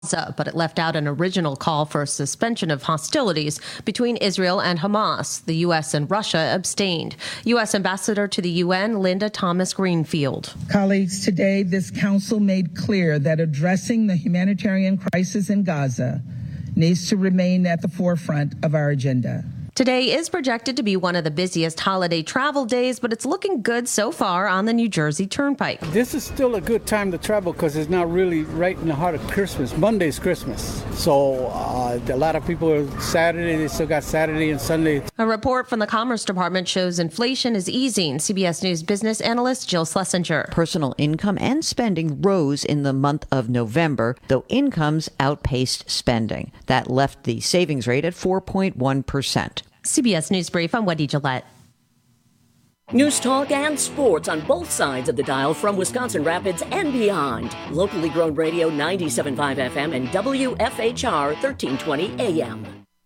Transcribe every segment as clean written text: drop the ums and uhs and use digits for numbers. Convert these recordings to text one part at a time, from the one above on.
but it left out an original call for a suspension of hostilities between Israel and Hamas. The U.S. and Russia abstained. U.S. Ambassador to the UN, Linda Thomas-Greenfield. Colleagues, today this council made clear that addressing the humanitarian crisis in Gaza needs to remain at the forefront of our agenda. Today is projected to be one of the busiest holiday travel days, but it's looking good so far on the New Jersey Turnpike. This is still a good time to travel because it's not really right in the heart of Christmas. Monday's Christmas. So a lot of people are Saturday. They still got Saturday and Sunday. A report from the Commerce Department shows inflation is easing. CBS News business analyst Jill Schlesinger. Personal income and spending rose in the month of November, though incomes outpaced spending. That left the savings rate at 4.1%. CBS News Brief, I'm Wendy Gillette. News talk and sports on both sides of the dial from Wisconsin Rapids and beyond. Locally grown radio 97.5 FM and WFHR 1320 AM.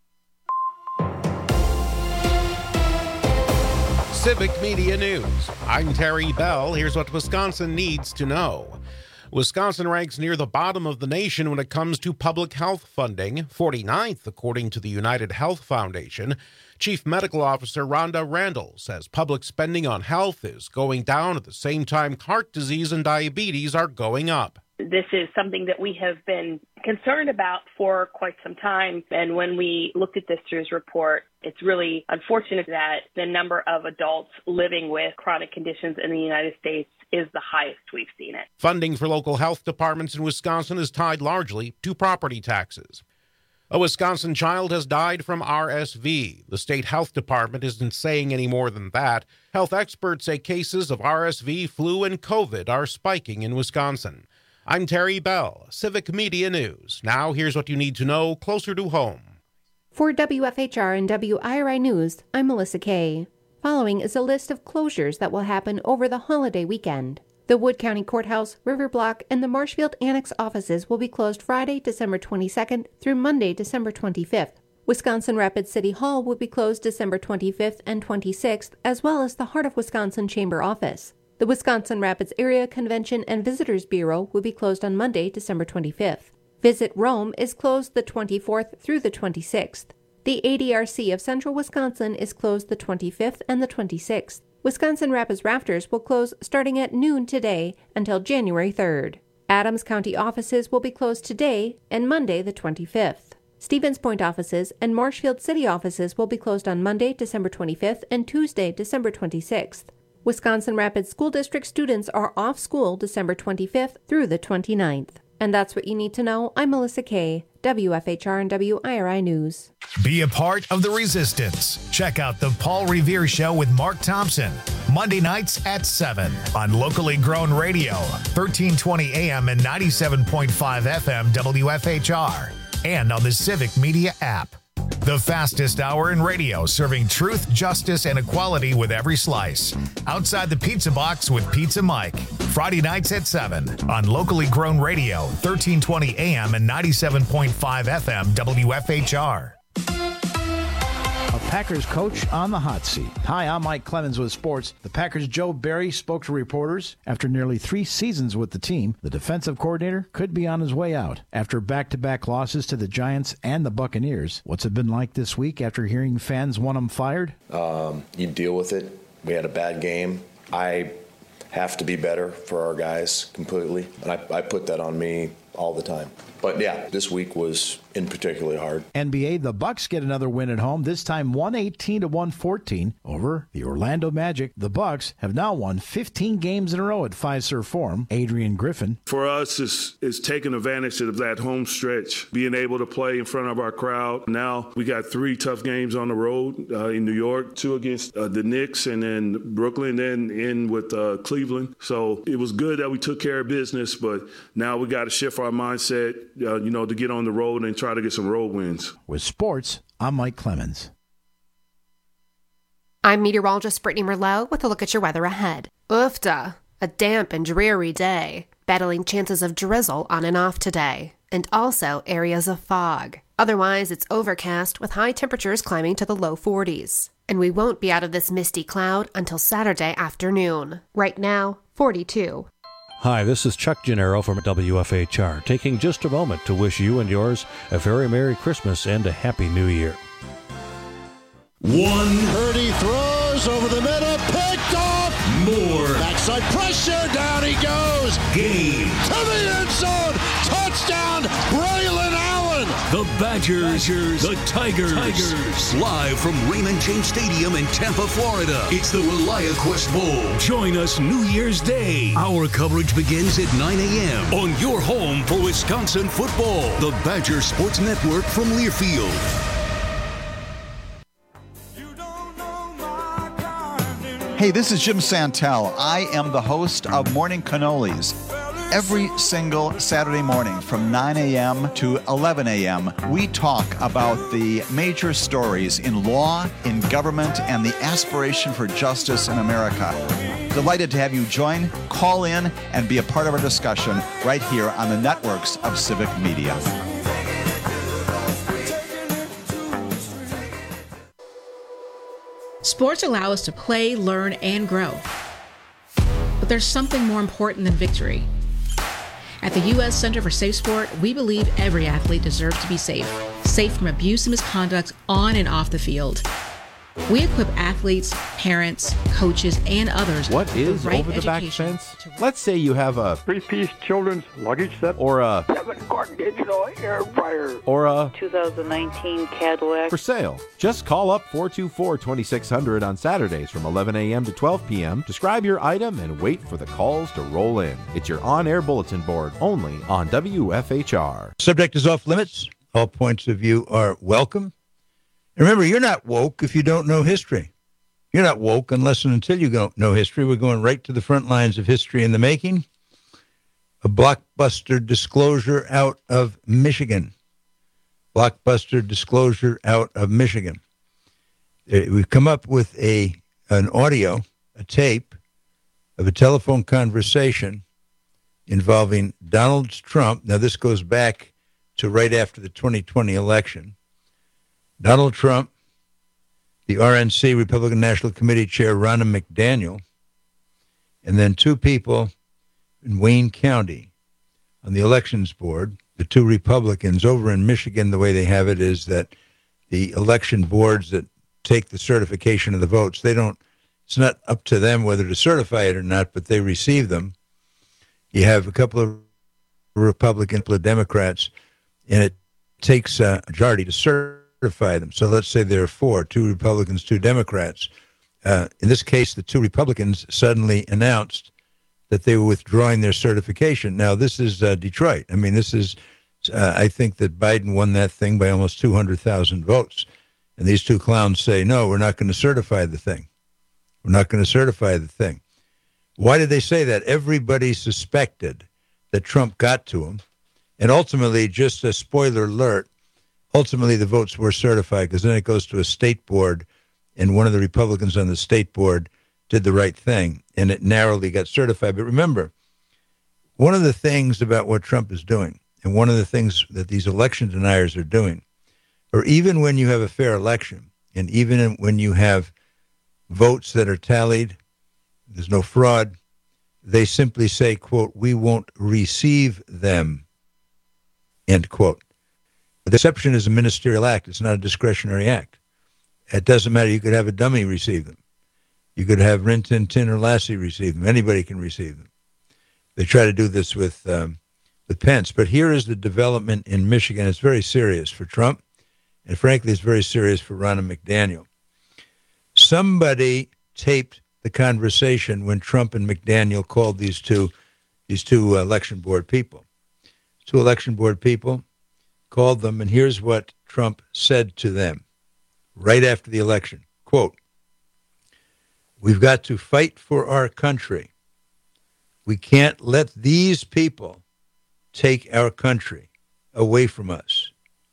Civic Media News. I'm Terry Bell. Here's what Wisconsin needs to know. Wisconsin ranks near the bottom of the nation when it comes to public health funding, 49th according to the United Health Foundation. Chief Medical Officer Rhonda Randall says public spending on health is going down at the same time heart disease and diabetes are going up. This is something that we have been concerned about for quite some time. And when we looked at this year's report, it's really unfortunate that the number of adults living with chronic conditions in the United States is the highest we've seen it. Funding for local health departments in Wisconsin is tied largely to property taxes. A Wisconsin child has died from RSV. The state health department isn't saying any more than that. Health experts say cases of RSV, flu, and COVID are spiking in Wisconsin. I'm Terry Bell, Civic Media News. Now here's what you need to know closer to home. For WFHR and WIRI News, I'm Melissa Kay. Following is a list of closures that will happen over the holiday weekend. The Wood County Courthouse, River Block, and the Marshfield Annex offices will be closed Friday, December 22nd through Monday, December 25th. Wisconsin Rapids City Hall will be closed December 25th and 26th, as well as the Heart of Wisconsin Chamber office. The Wisconsin Rapids Area Convention and Visitors Bureau will be closed on Monday, December 25th. Visit Rome is closed the 24th through the 26th. The ADRC of Central Wisconsin is closed the 25th and the 26th. Wisconsin Rapids Rafters will close starting at noon today until January 3rd. Adams County offices will be closed today and Monday the 25th. Stevens Point offices and Marshfield City offices will be closed on Monday, December 25th and Tuesday, December 26th. Wisconsin Rapids School District students are off school December 25th through the 29th. And that's what you need to know. I'm Melissa Kay, WFHR and WIRI News. Be a part of the resistance. Check out The Paul Revere Show with Mark Thompson, Monday nights at 7 on locally grown radio, 1320 AM and 97.5 FM WFHR, and on the Civic Media app. The fastest hour in radio, serving truth, justice, and equality with every slice. Outside the Pizza Box with Pizza Mike. Friday nights at 7 on locally grown radio, 1320 AM and 97.5 FM WFHR. A Packers coach on the hot seat. Hi, I'm Mike Clemens with sports. The Packers' Joe Barry spoke to reporters. After nearly 3 seasons with the team, the defensive coordinator could be on his way out. After back-to-back losses to the Giants and the Buccaneers, what's it been like this week after hearing fans want him fired? You deal with it. We had a bad game. I have to be better for our guys completely, and I put that on me all the time. But yeah, this week was in particularly hard. NBA, the Bucks get another win at home, this time 118-114 over the Orlando Magic. The Bucks have now won 15 games in a row at Fiserv Forum. Adrian Griffin. For us, it's taking advantage of that home stretch, being able to play in front of our crowd. Now we got 3 tough games on the road in New York, 2 against the Knicks, and then Brooklyn, then in with Cleveland. So it was good that we took care of business, but now we got to shift our mindset, to get on the road and try to get some road wins. With sports, I'm Mike Clemens. I'm meteorologist Brittany Merlot with a look at your weather ahead. Oofda, a damp and dreary day, battling chances of drizzle on and off today, and also areas of fog. Otherwise, it's overcast with high temperatures climbing to the low 40s. And we won't be out of this misty cloud until Saturday afternoon. Right now, 42. Hi, this is Chuck Gennaro from WFHR, taking just a moment to wish you and yours a very Merry Christmas and a Happy New Year. Purdy throws over the middle, picked off. More. Backside pressure, down he goes. Game. To the end zone, touchdown, Braylon Allen. The Badgers, the Tigers. Live from Raymond James Stadium in Tampa, Florida. It's the ReliaQuest Bowl. Join us New Year's Day. Our coverage begins at 9 a.m. on your home for Wisconsin football. The Badger Sports Network from Learfield. Hey, this is Jim Santel. I am the host of Morning Cannolis. Every single Saturday morning from 9 a.m. to 11 a.m., we talk about the major stories in law, in government, and the aspiration for justice in America. Delighted to have you join, call in, and be a part of our discussion right here on the networks of Civic Media. Sports allow us to play, learn, and grow. But there's something more important than victory. At the U.S. Center for Safe Sport, we believe every athlete deserves to be safe from abuse and misconduct on and off the field. We equip athletes, parents, coaches, and others. What is with the right over the back education fence? Let's say you have a three-piece children's luggage set, or a 7-quart digital air fryer, or a 2019 Cadillac for sale. Just call up 424-2600 on Saturdays from 11 a.m. to 12 p.m. Describe your item and wait for the calls to roll in. It's your on-air bulletin board only on WFHR. Subject is off limits. All points of view are welcome. Remember, you're not woke if you don't know history. You're not woke unless and until you don't know history. We're going right to the front lines of history in the making. A blockbuster disclosure out of Michigan. Blockbuster disclosure out of Michigan. We've come up with an audio, a tape of a telephone conversation involving Donald Trump. Now, this goes back to right after the 2020 election. Donald Trump, the RNC, Republican National Committee Chair, Ronna McDaniel, and then two people in Wayne County on the elections board, the two Republicans. Over in Michigan, the way they have it is that the election boards that take the certification of the votes, it's not up to them whether to certify it or not, but they receive them. You have a couple of Republicans, a couple of Democrats, and it takes a majority to certify them. So let's say there are four, two Republicans, two Democrats. In this case, the two Republicans suddenly announced that they were withdrawing their certification. Now, this is Detroit. I mean, I think that Biden won that thing by almost 200,000 votes. And these two clowns say, no, we're not going to certify the thing. We're not going to certify the thing. Why did they say that? Everybody suspected that Trump got to him. And ultimately, just a spoiler alert, ultimately, the votes were certified because then it goes to a state board, and one of the Republicans on the state board did the right thing, and it narrowly got certified. But remember, one of the things about what Trump is doing, and one of the things that these election deniers are doing, or even when you have a fair election, and even when you have votes that are tallied, there's no fraud, they simply say, quote, we won't receive them, end quote. The deception is a ministerial act. It's not a discretionary act. It doesn't matter. You could have a dummy receive them. You could have Rin Tin Tin or Lassie receive them. Anybody can receive them. They try to do this with Pence. But here is the development in Michigan. It's very serious for Trump, and frankly, it's very serious for Ronna McDaniel. Somebody taped the conversation when Trump and McDaniel called these two election board people. Two election board people called them, and here's what Trump said to them right after the election. Quote, we've got to fight for our country. We can't let these people take our country away from us.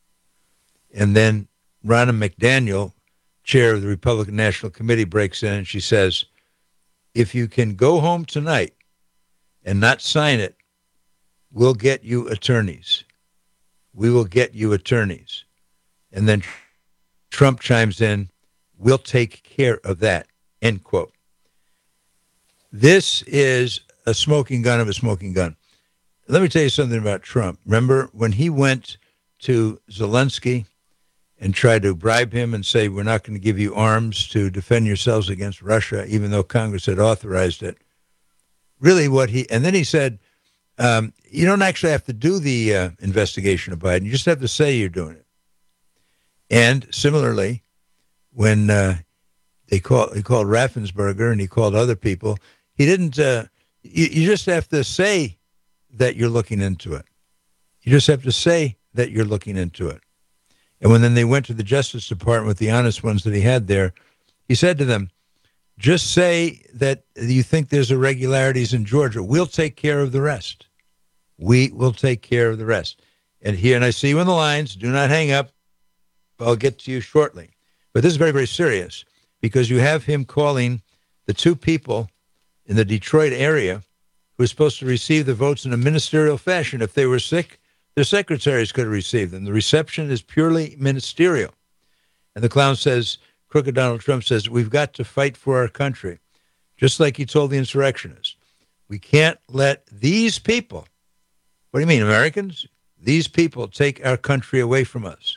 And then Ronna McDaniel, chair of the Republican National Committee, breaks in and she says, if you can go home tonight and not sign it, we'll get you attorneys. We will get you attorneys. And then Trump chimes in, we'll take care of that, end quote. This is a smoking gun of a smoking gun. Let me tell you something about Trump. Remember when he went to Zelensky and tried to bribe him and say, we're not going to give you arms to defend yourselves against Russia, even though Congress had authorized it. Really and then he said, you don't actually have to do the investigation of Biden. You just have to say you're doing it. And similarly, when he called Raffensperger and he called other people, he didn't, you just have to say that you're looking into it. You just have to say that you're looking into it. And when then they went to the Justice Department with the honest ones that he had there, he said to them, just say that you think there's irregularities in Georgia. We'll take care of the rest. We will take care of the rest. And I see you on the lines. Do not hang up. I'll get to you shortly. But this is very, very serious because you have him calling the two people in the Detroit area who are supposed to receive the votes in a ministerial fashion. If they were sick, their secretaries could have received them. The reception is purely ministerial. And the clown says, crooked Donald Trump says, we've got to fight for our country, just like he told the insurrectionists. We can't let these people, what do you mean, Americans? These people take our country away from us.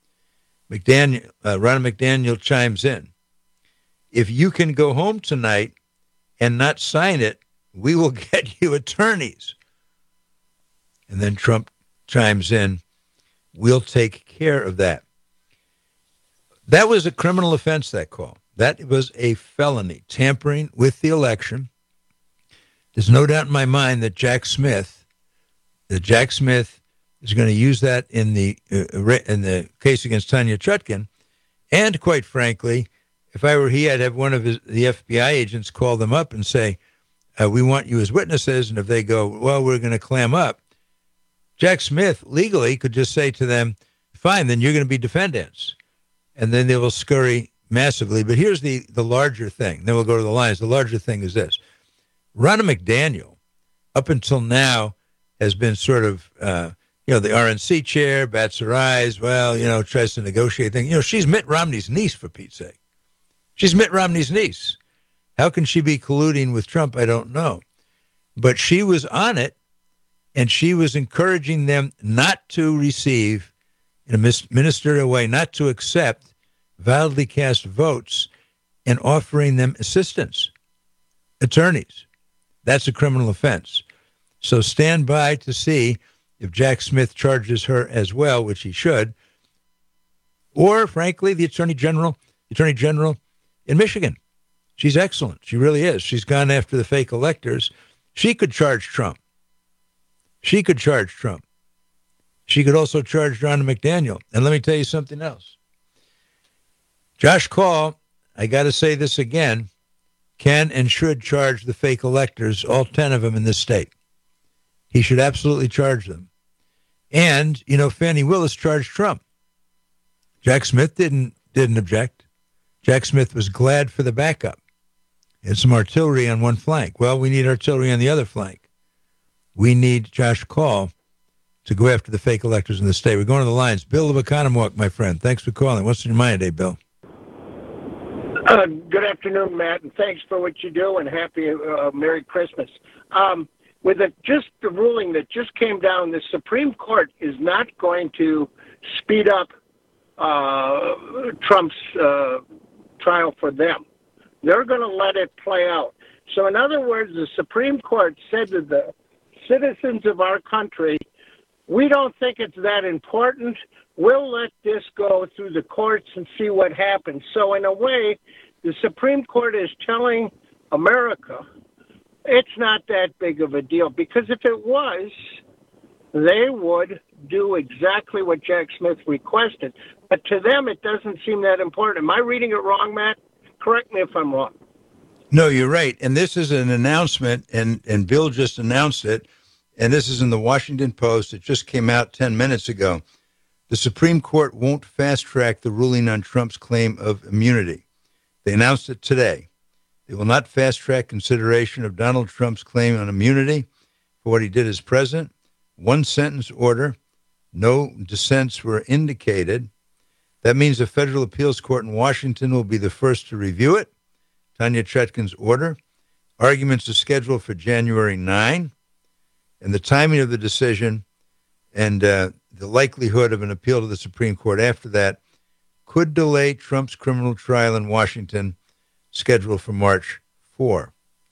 Ron McDaniel chimes in. If you can go home tonight and not sign it, we will get you attorneys. And then Trump chimes in, we'll take care of that. That was a criminal offense, that call. That was a felony, tampering with the election. There's no doubt in my mind that Jack Smith is going to use that in the case against Tanya Chutkan. And quite frankly, if I were he, I'd have one of the FBI agents call them up and say, we want you as witnesses. And if they go, well, we're going to clam up, Jack Smith legally could just say to them, fine, then you're going to be defendants. And then they will scurry massively. But here's the larger thing. Then we'll go to the lines. The larger thing is this. Ronna McDaniel, up until now, has been sort of, the RNC chair, bats her eyes, tries to negotiate things. She's Mitt Romney's niece, for Pete's sake. She's Mitt Romney's niece. How can she be colluding with Trump? I don't know. But she was on it, and she was encouraging them not to receive, in a ministerial way, not to accept validly cast votes and offering them assistance, attorneys. That's a criminal offense. So stand by to see if Jack Smith charges her as well, which he should, or, frankly, the Attorney General in Michigan. She's excellent. She really is. She's gone after the fake electors. She could charge Trump. She could also charge Ronna McDaniel. And let me tell you something else. Josh Kaul, I got to say this again, can and should charge the fake electors, all 10 of them in this state. He should absolutely charge them. And, Fani Willis charged Trump. Jack Smith didn't object. Jack Smith was glad for the backup. Had some artillery on one flank. Well, we need artillery on the other flank. We need Josh Kaul to go after the fake electors in the state. We're going to the lines. Bill of Economowoc, my friend. Thanks for calling. What's in your mind today, Bill? Good afternoon, Matt, and thanks for what you do, and happy Merry Christmas. With the ruling that just came down, the Supreme Court is not going to speed up Trump's trial for them. They're going to let it play out. So in other words, the Supreme Court said to the citizens of our country, we don't think it's that important. We'll let this go through the courts and see what happens. So in a way, the Supreme Court is telling America it's not that big of a deal, because if it was, they would do exactly what Jack Smith requested. But to them, it doesn't seem that important. Am I reading it wrong, Matt? Correct me if I'm wrong. No, you're right. And this is an announcement, and Bill just announced it, and this is in the Washington Post. It just came out 10 minutes ago. The Supreme Court won't fast-track the ruling on Trump's claim of immunity. They announced it today. They will not fast-track consideration of Donald Trump's claim on immunity for what he did as president. One-sentence order. No dissents were indicated. That means the federal appeals court in Washington will be the first to review it. Tanya Chutkan's order. Arguments are scheduled for January 9, and the timing of the decision and the likelihood of an appeal to the Supreme Court after that could delay Trump's criminal trial in Washington, scheduled for March 4.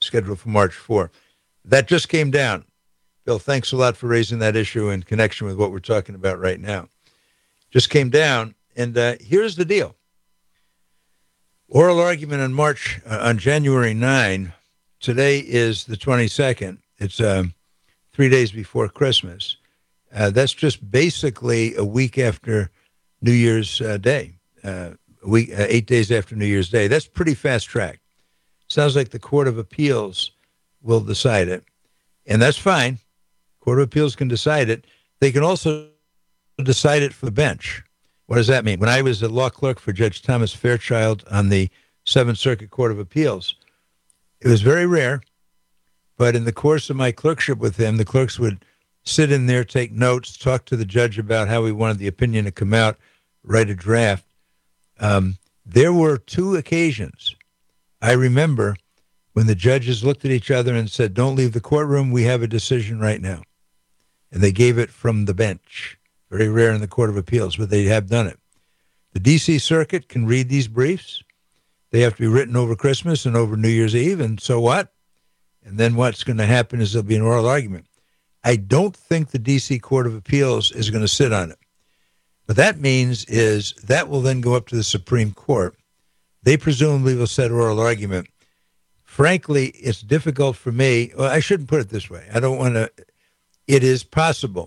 That just came down. Bill, thanks a lot for raising that issue in connection with what we're talking about right now. Just came down, and here's the deal. Oral argument on January 9. Today is the 22nd. It's 3 days before Christmas. That's just basically a week after New Year's Day. 8 days after New Year's Day. That's pretty fast track. Sounds like the Court of Appeals will decide it, and that's fine. Court of Appeals can decide it. They can also decide it for the bench. What does that mean? When I was a law clerk for Judge Thomas Fairchild on the Seventh Circuit Court of Appeals, it was very rare, but in the course of my clerkship with him, the clerks would sit in there, take notes, talk to the judge about how he wanted the opinion to come out, write a draft. There were 2 occasions I remember when the judges looked at each other and said, "Don't leave the courtroom. We have a decision right now." And they gave it from the bench. Very rare in the Court of Appeals, but they have done it. The D.C. Circuit can read these briefs. They have to be written over Christmas and over New Year's Eve, and so what? And then what's going to happen is there'll be an oral argument. I don't think the D.C. Court of Appeals is going to sit on it. What that means is that will then go up to the Supreme Court. They presumably will set oral argument. Frankly, it's difficult for me. Well, I shouldn't put it this way. I don't want to. It is possible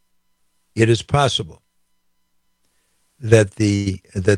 that the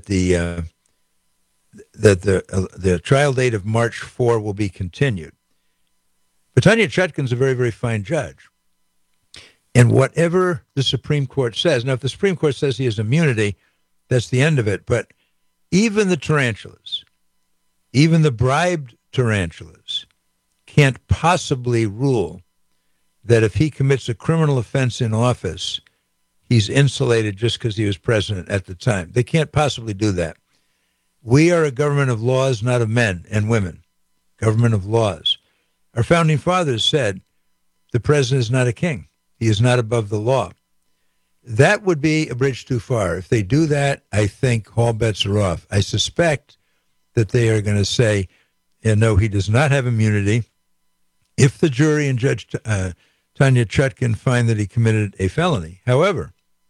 trial date of March 4 will be continued. But Tanya Chutkan's a very, very fine judge. And whatever the Supreme Court says, now if the Supreme Court says he has immunity, that's the end of it. But even the tarantulas, even the bribed tarantulas, can't possibly rule that if he commits a criminal offense in office, he's insulated just because he was president at the time. They can't possibly do that. We are a government of laws, not of men and women. Government of laws. Our founding fathers said the president is not a king. He is not above the law. That would be a bridge too far. If they do that, I think all bets are off. I suspect that they are going to say, no, he does not have immunity. If the jury and Judge Tanya Chutkan find that he committed a felony. However,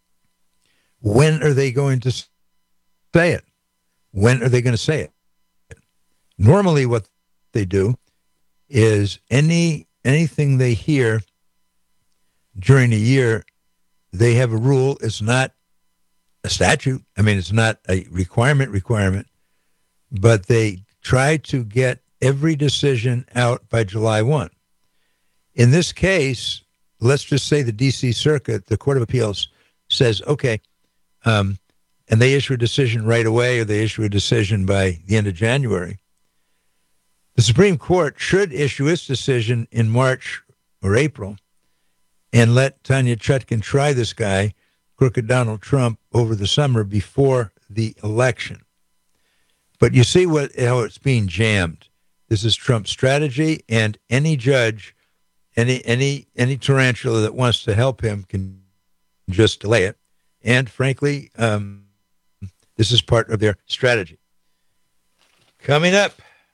when are they going to say it? When are they going to say it? Normally what they do is anything they hear during a year, they have a rule. It's not a statute. I mean, it's not a requirement, but they try to get every decision out by July 1. In this case, let's just say the D.C. Circuit, the Court of Appeals, says, okay, and they issue a decision right away, or they issue a decision by the end of January. The Supreme Court should issue its decision in March or April and let Tanya Chutkan try this guy, crooked Donald Trump, over the summer before the election. But you see how it's being jammed. This is Trump's strategy, and any judge, any tarantula that wants to help him can just delay it. And frankly, this is part of their strategy. Coming up,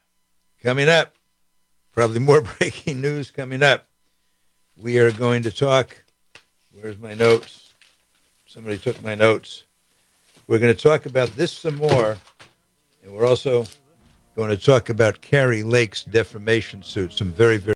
probably more breaking news coming up. We are going to talk, where's my notes? Somebody took my notes. We're going to talk about this some more, and we're also going to talk about Kari Lake's defamation suit, some very, very...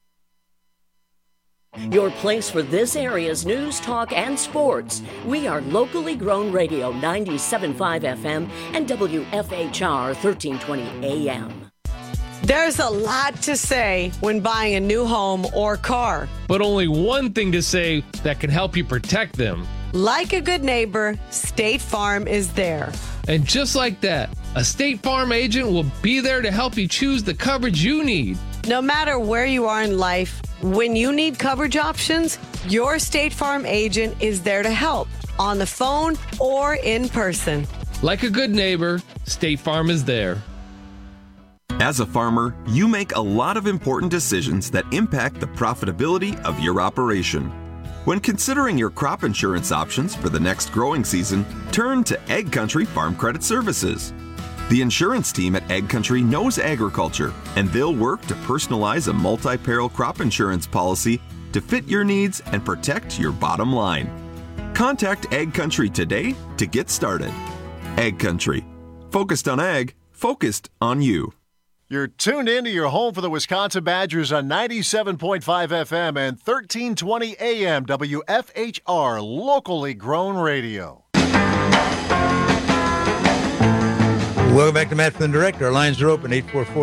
Your place for this area's news, talk, and sports. We are locally grown radio 97.5 FM and WFHR 1320 AM. There's a lot to say when buying a new home or car. But only one thing to say that can help you protect them. Like a good neighbor, State Farm is there. And just like that, a State Farm agent will be there to help you choose the coverage you need. No matter where you are in life, when you need coverage options, your State Farm agent is there to help, on the phone or in person. Like a good neighbor, State Farm is there. As a farmer, you make a lot of important decisions that impact the profitability of your operation. When considering your crop insurance options for the next growing season, turn to Ag Country Farm Credit Services. The insurance team at Ag Country knows agriculture, and they'll work to personalize a multi-peril crop insurance policy to fit your needs and protect your bottom line. Contact Ag Country today to get started. Ag Country. Focused on ag, focused on you. You're tuned into your home for the Wisconsin Badgers on 97.5 FM and 1320 AM WFHR, locally grown radio. Welcome back to Matt Flynn Direct. Our lines are open,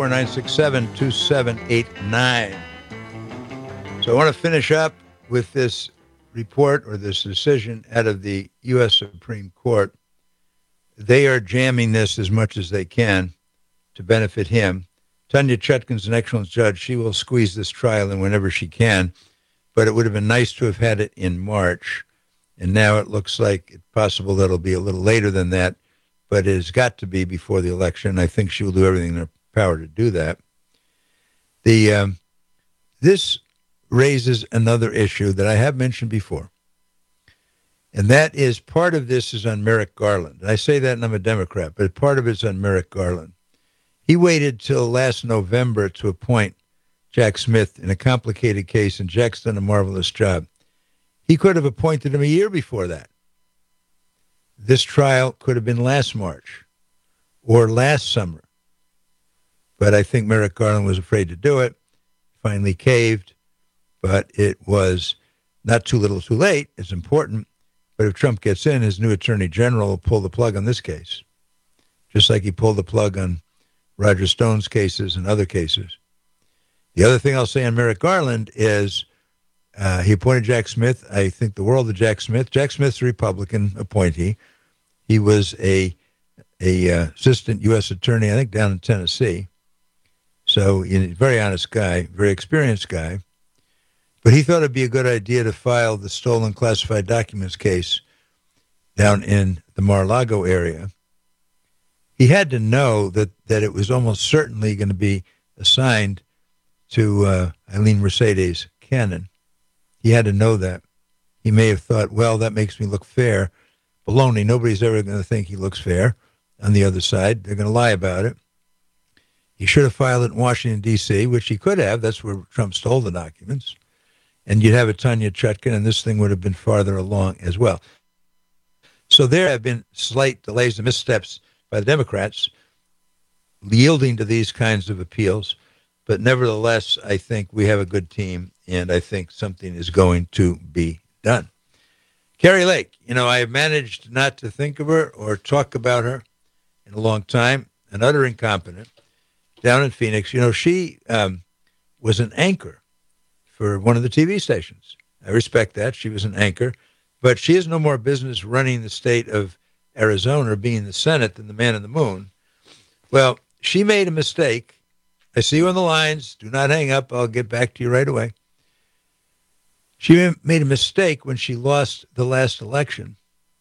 844-967-2789. So I want to finish up with this report or this decision out of the U.S. Supreme Court. They are jamming this as much as they can to benefit him. Tanya Chutkan's an excellent judge. She will squeeze this trial in whenever she can, but it would have been nice to have had it in March, and now it looks like it's possible that it'll be a little later than that, but it has got to be before the election. I think she will do everything in her power to do that. This raises another issue that I have mentioned before, and that is part of this is on Merrick Garland. And I say that, and I'm a Democrat, but part of it's on Merrick Garland. He waited till last November to appoint Jack Smith in a complicated case, and Jack's done a marvelous job. He could have appointed him a year before that. This trial could have been last March or last summer. But I think Merrick Garland was afraid to do it, finally caved, but it was not too little too late. It's important. But if Trump gets in, his new attorney general will pull the plug on this case, just like he pulled the plug on Roger Stone's cases and other cases. The other thing I'll say on Merrick Garland is he appointed Jack Smith. I think the world of Jack Smith. Jack Smith's a Republican appointee. He was a assistant U.S. attorney, I think, down in Tennessee. So he's a very honest guy, very experienced guy. But he thought it'd be a good idea to file the stolen classified documents case down in the Mar-a-Lago area. He had to know that it was almost certainly going to be assigned to Eileen Mercedes Cannon. He had to know that. He may have thought, well, that makes me look fair. Baloney. Nobody's ever going to think he looks fair on the other side. They're going to lie about it. He should have filed it in Washington, D.C., which he could have. That's where Trump stole the documents. And you'd have a Tanya Chutkan, and this thing would have been farther along as well. So there have been slight delays and missteps by the Democrats yielding to these kinds of appeals. But nevertheless, I think we have a good team, and I think something is going to be done. Kari Lake, I have managed not to think of her or talk about her in a long time, an utter incompetent, down in Phoenix. She was an anchor for one of the TV stations. I respect that. She was an anchor, but she has no more business running the state of Arizona or being in the Senate than the man in the moon. Well, she made a mistake. I see you on the lines. Do not hang up. I'll get back to you right away. She made a mistake when she lost the last election.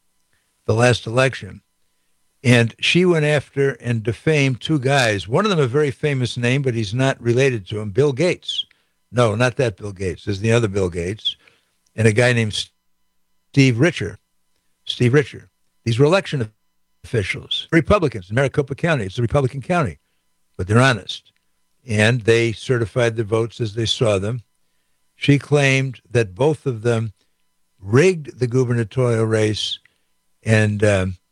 And she went after and defamed two guys. One of them a very famous name, but he's not related to him, Bill Gates. No, not that Bill Gates. There's the other Bill Gates. And a guy named Steve Richer. These were election officials, Republicans in Maricopa County. It's a Republican county, but they're honest. And they certified the votes as they saw them. She claimed that both of them rigged the gubernatorial race and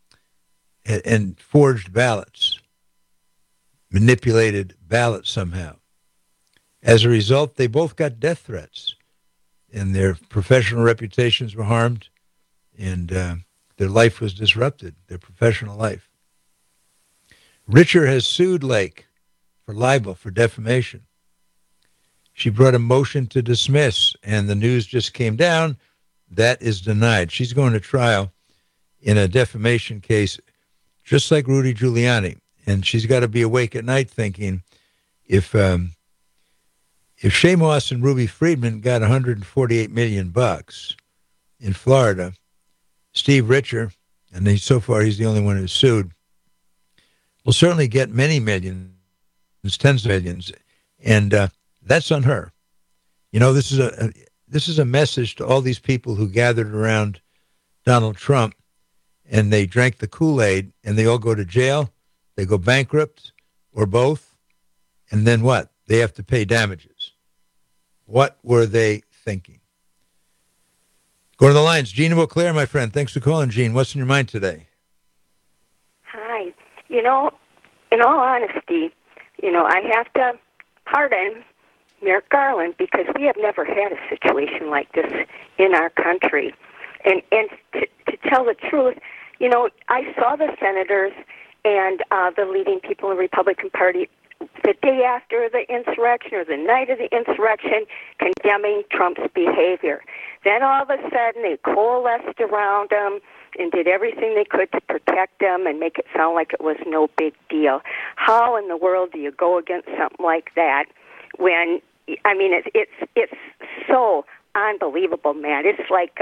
forged ballots, manipulated ballots somehow. As a result, they both got death threats, and their professional reputations were harmed, and their life was disrupted, their professional life. Richer has sued Lake for libel, for defamation. She brought a motion to dismiss, and the news just came down. That is denied. She's going to trial in a defamation case, just like Rudy Giuliani. And she's got to be awake at night thinking, if Shea Moss and Ruby Friedman got $148 million in Florida, Steve Richer, and so far he's the only one who's sued, will certainly get many millions tens of millions, and that's on her. You know, this is a message to all these people who gathered around Donald Trump, and they drank the Kool-Aid, and they all go to jail, they go bankrupt, or both, and then what? They have to pay damages. What were they thinking? Go to the lines. Gene Eau Claire, my friend. Thanks for calling, Gene. What's in your mind today? Hi. You know, in all honesty, I have to pardon Merrick Garland because we have never had a situation like this in our country. And to tell the truth, I saw the senators and the leading people in the Republican Party the day after the insurrection or the night of the insurrection condemning Trump's behavior. Then all of a sudden they coalesced around him and did everything they could to protect him and make it sound like it was no big deal. How in the world do you go against something like that when, it's so unbelievable, man. It's like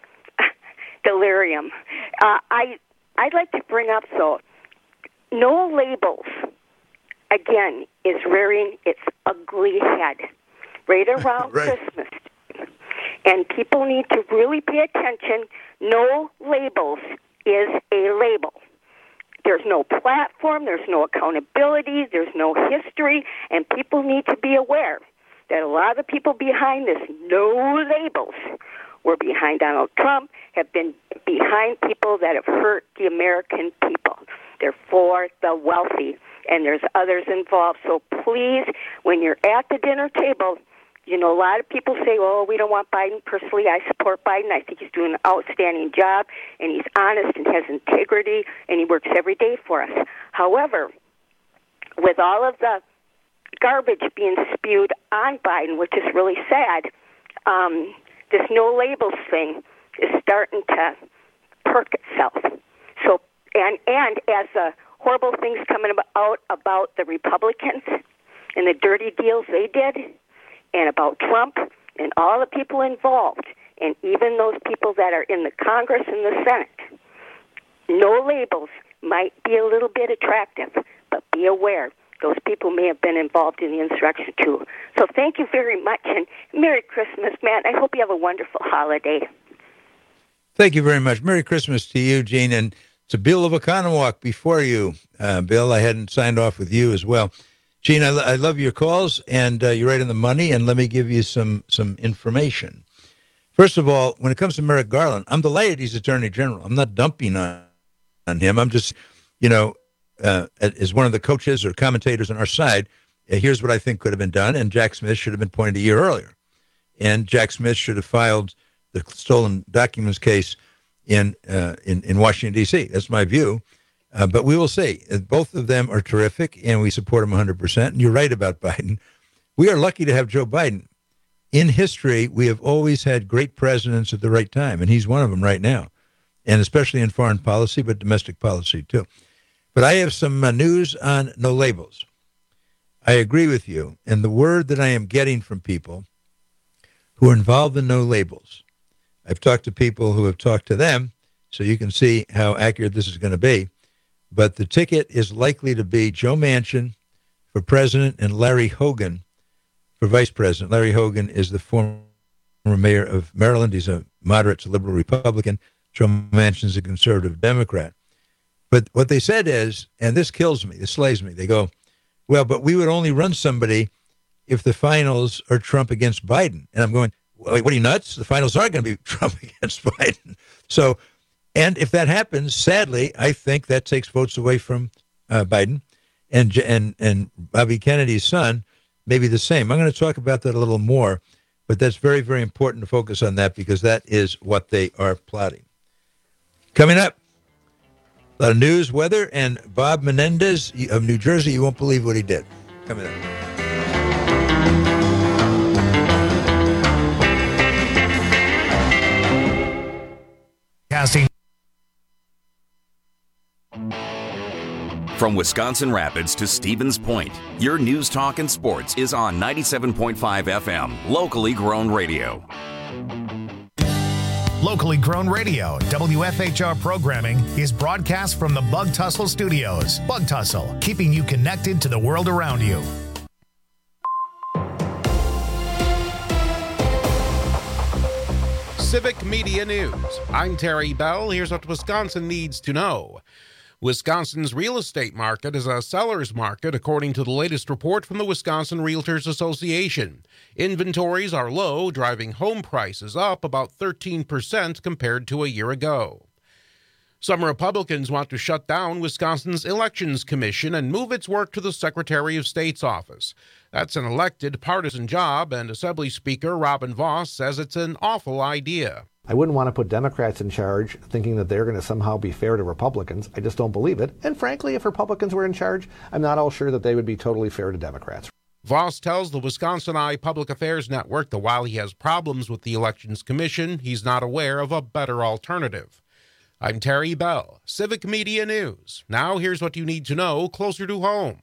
delirium. I'd like to bring up, no labels, again, is rearing its ugly head right around Right. Christmas. And people need to really pay attention. No labels is a label. There's no platform, there's no accountability, there's no history, and people need to be aware that a lot of the people behind this no labels were behind Donald Trump, have been behind people that have hurt the American people. They're for the wealthy, and there's others involved. So please, when you're at the dinner table, a lot of people say, oh, we don't want Biden. Personally, I support Biden. I think he's doing an outstanding job, and he's honest and has integrity, and he works every day for us. However, with all of the garbage being spewed on Biden, which is really sad, this no labels thing is starting to perk itself. So, and as the horrible things coming out about the Republicans and the dirty deals they did, and about Trump and all the people involved, and even those people that are in the Congress and the Senate, no labels might be a little bit attractive, but be aware those people may have been involved in the insurrection too. So thank you very much, and Merry Christmas, man. I hope you have a wonderful holiday. Thank you very much. Merry Christmas to you, Gene. And to Bill of Oconomowoc before you. Bill, I hadn't signed off with you as well. Gene, I love your calls, and you're right on the money, and let me give you some information. First of all, when it comes to Merrick Garland, I'm delighted he's Attorney General. I'm not dumping on him. I'm just, as one of the coaches or commentators on our side, here's what I think could have been done, and Jack Smith should have been appointed a year earlier. And Jack Smith should have filed the stolen documents case in Washington, D.C. That's my view. But we will see. Both of them are terrific, and we support them 100%. And you're right about Biden. We are lucky to have Joe Biden. In history, we have always had great presidents at the right time, and he's one of them right now, and especially in foreign policy, but domestic policy too. But I have some news on no labels. I agree with you, and the word that I am getting from people who are involved in no labels, I've talked to people who have talked to them, so you can see how accurate this is going to be. But the ticket is likely to be Joe Manchin for president and Larry Hogan for vice president. Larry Hogan is the former mayor of Maryland. He's a moderate to liberal Republican. Joe Manchin is a conservative Democrat. But what they said is, and this kills me, this slays me, they go, well, but we would only run somebody if the finals are Trump against Biden. And I'm going, wait, what are you, nuts? The finals aren't going to be Trump against Biden. So, and if that happens, sadly, I think that takes votes away from Biden, and Bobby Kennedy's son may be the same. I'm going to talk about that a little more, but that's very, very important to focus on that because that is what they are plotting. Coming up, a lot of news, weather, and Bob Menendez of New Jersey. You won't believe what he did. Coming up. Casting. From Wisconsin Rapids to Stevens Point, your news, talk, and sports is on 97.5 FM, locally grown radio. Locally grown radio, WFHR programming is broadcast from the Bug Tussle Studios. Bug Tussle, keeping you connected to the world around you. Civic Media News. I'm Terry Bell. Here's what Wisconsin needs to know. Wisconsin's real estate market is a seller's market, according to the latest report from the Wisconsin Realtors Association. Inventories are low, driving home prices up about 13% compared to a year ago. Some Republicans want to shut down Wisconsin's Elections Commission and move its work to the Secretary of State's office. That's an elected partisan job, and Assembly Speaker Robin Vos says it's an awful idea. I wouldn't want to put Democrats in charge thinking that they're going to somehow be fair to Republicans. I just don't believe it. And frankly, if Republicans were in charge, I'm not all sure that they would be totally fair to Democrats. Vos tells the Wisconsin Eye Public Affairs Network that while he has problems with the Elections Commission, he's not aware of a better alternative. I'm Terry Bell, Civic Media News. Now here's what you need to know closer to home.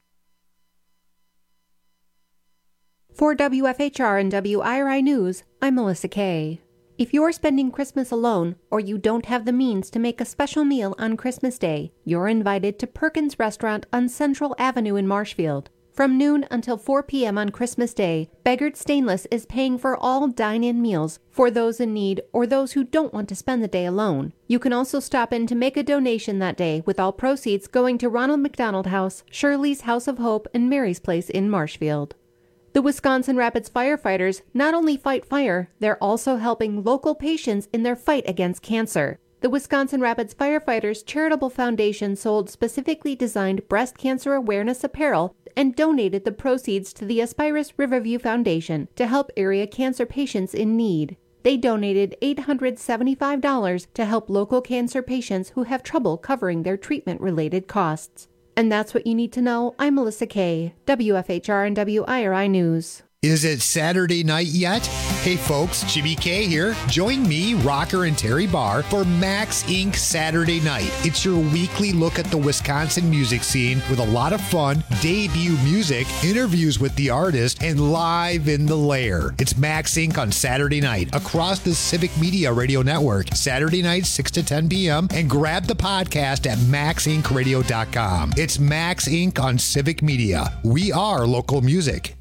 For WFHR and WIRI News, I'm Melissa Kay. If you're spending Christmas alone or you don't have the means to make a special meal on Christmas Day, you're invited to Perkins Restaurant on Central Avenue in Marshfield. From noon until 4 p.m. on Christmas Day, Beggard Stainless is paying for all dine-in meals for those in need or those who don't want to spend the day alone. You can also stop in to make a donation that day, with all proceeds going to Ronald McDonald House, Shirley's House of Hope, and Mary's Place in Marshfield. The Wisconsin Rapids firefighters not only fight fire, they're also helping local patients in their fight against cancer. The Wisconsin Rapids Firefighters Charitable Foundation sold specifically designed breast cancer awareness apparel and donated the proceeds to the Aspirus Riverview Foundation to help area cancer patients in need. They donated $875 to help local cancer patients who have trouble covering their treatment-related costs. And that's what you need to know. I'm Melissa Kay, WFHR and WIRI News. Is it Saturday night yet? Hey folks, Jimmy K here. Join me, Rocker, and Terry Barr for Max Inc. Saturday Night. It's your weekly look at the Wisconsin music scene with a lot of fun, debut music, interviews with the artist, and live in the lair. It's Max Inc. on Saturday night across the Civic Media Radio Network. Saturday night, 6 to 10 p.m. And grab the podcast at maxincradio.com. It's Max Inc. on Civic Media. We are local music.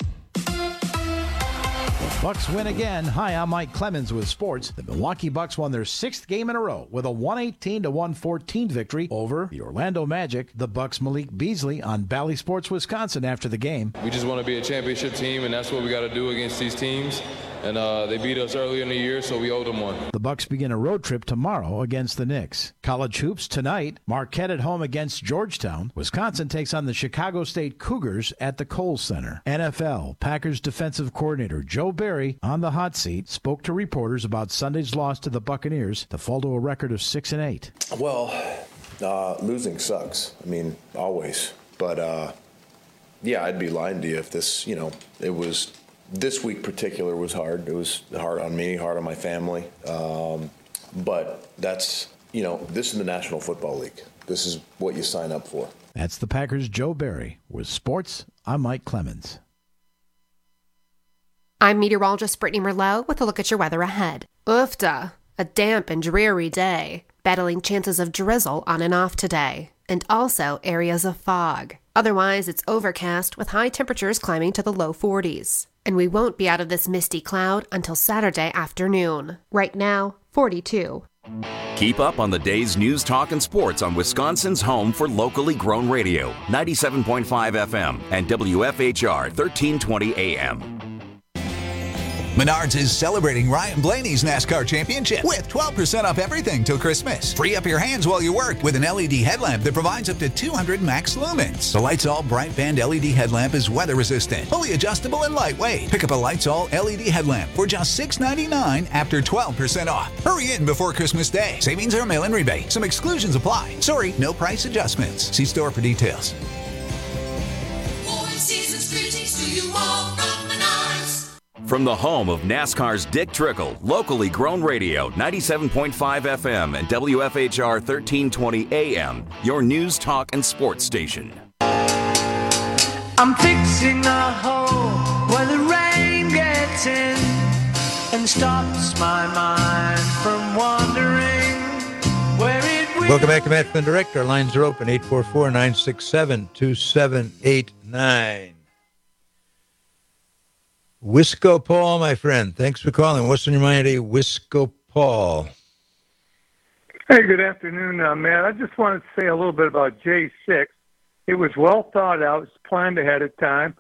Bucks win again. Hi, I'm Mike Clemens with sports. The Milwaukee Bucks won their sixth game in a row with a 118-114 victory over the Orlando Magic. The Bucks' Malik Beasley on Bally Sports Wisconsin after the game. We just want to be a championship team, and that's what we got to do against these teams. And they beat us earlier in the year, so we owed them one. The Bucks begin a road trip tomorrow against the Knicks. College hoops tonight. Marquette at home against Georgetown. Wisconsin takes on the Chicago State Cougars at the Kohl Center. NFL. Packers defensive coordinator Joe Barry on the hot seat spoke to reporters about Sunday's loss to the Buccaneers to fall to a record of 6-8. Well, losing sucks. I mean, always. But yeah, I'd be lying to you if this, it was. This week particular was hard. It was hard on me, hard on my family. But that's, this is the National Football League. This is what you sign up for. That's the Packers' Joe Barry. With sports, I'm Mike Clemens. I'm meteorologist Brittany Merlot with a look at your weather ahead. Oofda, a damp and dreary day, battling chances of drizzle on and off today, and also areas of fog. Otherwise, it's overcast with high temperatures climbing to the low 40s. And we won't be out of this misty cloud until Saturday afternoon. Right now, 42. Keep up on the day's news, talk, and sports on Wisconsin's home for locally grown radio, 97.5 FM and WFHR 1320 AM. Menards is celebrating Ryan Blaney's NASCAR championship with 12% off everything till Christmas. Free up your hands while you work with an LED headlamp that provides up to 200 max lumens. The Lights-All Bright Band LED headlamp is weather resistant, fully adjustable, and lightweight. Pick up a Lights-All LED headlamp for just $6.99 after 12% off. Hurry in before Christmas Day. Savings are mail-in rebate. Some exclusions apply. Sorry, no price adjustments. See store for details. Season's greetings to you all from Menards. From the home of NASCAR's Dick Trickle, locally grown radio, 97.5 FM and WFHR 1320 AM, your news, talk, and sports station. I'm fixing a hole where the rain gets in and stops my mind. from wandering where it will. Welcome back to Matt Flynn Direct. Our lines are open, 844-967-2789. Wisco Paul, my friend, thanks for calling. What's on your mind today, Wisco Paul? Hey, good afternoon, Matt. I just wanted to say a little bit about J6. It was well thought out. It was planned ahead of time.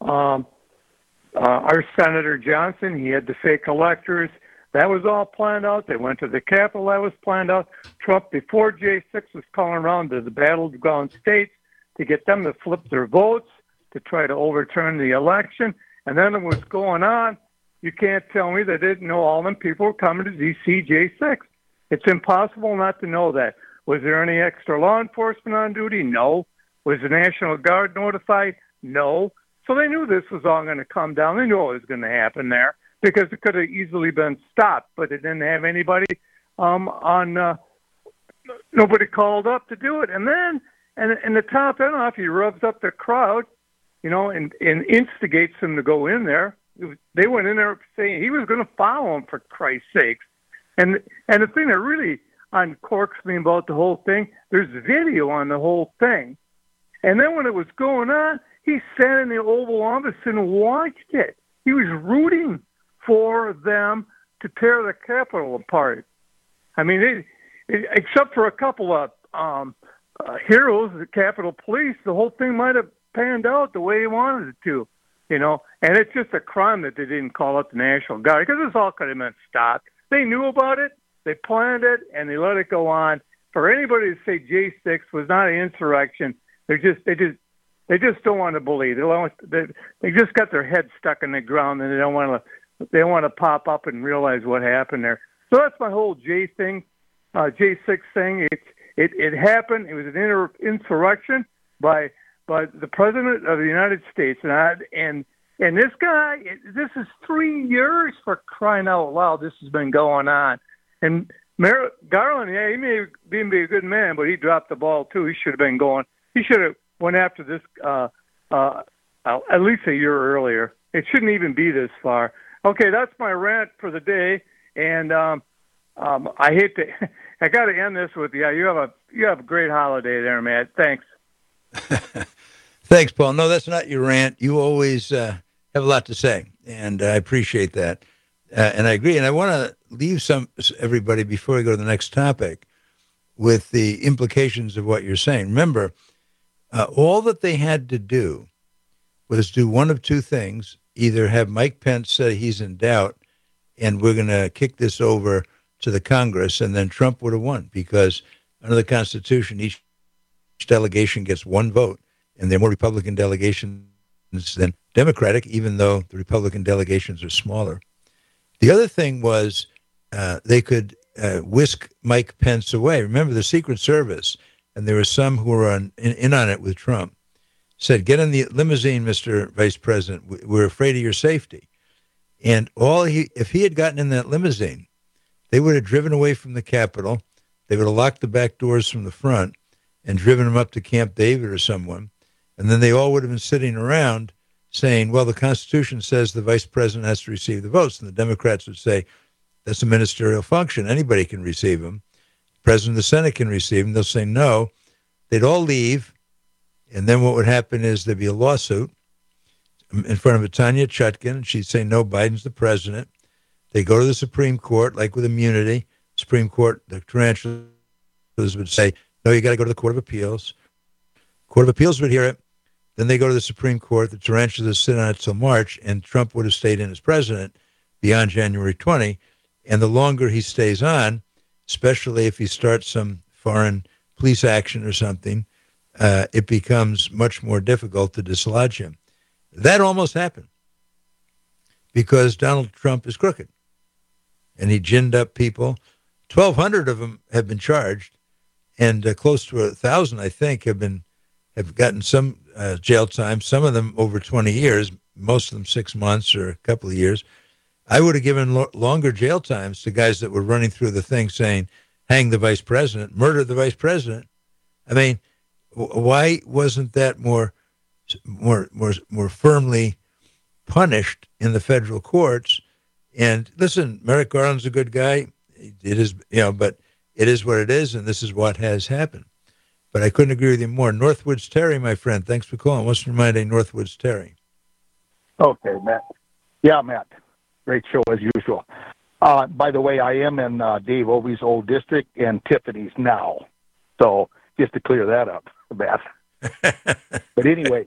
Our Senator Johnson, he had the fake electors. That was all planned out. They went to the Capitol. That was planned out. Trump, before J6, was calling around to the battleground states to get them to flip their votes to try to overturn the election. And then it was going on. You can't tell me they didn't know all them people were coming to DC J6. It's impossible not to know that. Was there any extra law enforcement on duty? No. Was the National Guard notified? No. So they knew this was all going to come down. They knew what was going to happen there because it could have easily been stopped, but it didn't have anybody nobody called up to do it. And then, and the top end off, he rubs up the crowd, and instigates them to go in there. They went in there saying he was going to follow them, for Christ's sakes. And the thing that really uncorks me about the whole thing, there's video on the whole thing. And then when it was going on, he sat in the Oval Office and watched it. He was rooting for them to tear the Capitol apart. I mean, except for a couple of heroes, the Capitol Police, the whole thing might have panned out the way he wanted it to, And it's just a crime that they didn't call up the National Guard, because this all could have been stopped. They knew about it, they planned it, and they let it go on. For anybody to say J6 was not an insurrection, they just don't want to believe. They just got their head stuck in the ground, and they don't want to pop up and realize what happened there. So that's my whole J6 thing. It happened. It was an insurrection by the President of the United States, and this guy. This is 3 years, for crying out loud. This has been going on, and Garland, he may be a good man, but he dropped the ball too. He should have been going. He should have went after this at least a year earlier. It shouldn't even be this far. Okay, that's my rant for the day, and I hate to. I got to end this with you. You have a great holiday there, Matt. Thanks. Thanks, Paul. No, that's not your rant. You always have a lot to say, and I appreciate that. And I agree. And I want to leave everybody before we go to the next topic with the implications of what you're saying. Remember, all that they had to do was do one of two things: either have Mike Pence say he's in doubt, and we're going to kick this over to the Congress, and then Trump would have won, because under the Constitution, each delegation gets one vote, and there are more Republican delegations than Democratic, even though the Republican delegations are smaller. The other thing was they could whisk Mike Pence away. Remember, the Secret Service, and there were some who were in on it with Trump, said, "Get in the limousine, Mr. Vice President. We're afraid of your safety." And if he had gotten in that limousine, they would have driven away from the Capitol. They would have locked the back doors from the front and driven him up to Camp David or someone. And then they all would have been sitting around saying, well, the Constitution says the vice president has to receive the votes. And the Democrats would say, that's a ministerial function. Anybody can receive them. The president of the Senate can receive them. They'll say no. They'd all leave. And then what would happen is there'd be a lawsuit in front of Tanya Chutkin, and she'd say, no, Biden's the president. They go to the Supreme Court, like with immunity. Supreme Court, the tarantulas would say, no, you got to go to the Court of Appeals. Court of Appeals would hear it. Then they go to the Supreme Court. The tarantulas sit on it till March, and Trump would have stayed in as president beyond January 20. And the longer he stays on, especially if he starts some foreign police action or something, it becomes much more difficult to dislodge him. That almost happened because Donald Trump is crooked. And he ginned up people. 1,200 of them have been charged, and close to 1,000, I think, have gotten some jail time. Some of them over 20 years, most of them 6 months or a couple of years. I would have given longer jail times to guys that were running through the thing saying, "Hang the vice president, murder the vice president." I mean, why wasn't that more firmly punished in the federal courts? And listen, Merrick Garland's a good guy. it is, but it is what it is, and this is what has happened. But I couldn't agree with you more. Northwoods Terry, my friend, thanks for calling. What's your mind, Northwoods Terry? Okay, Matt. Yeah, Matt. Great show as usual. By the way, I am in Dave Obie's old district and Tiffany's now. So just to clear that up, Matt. But anyway,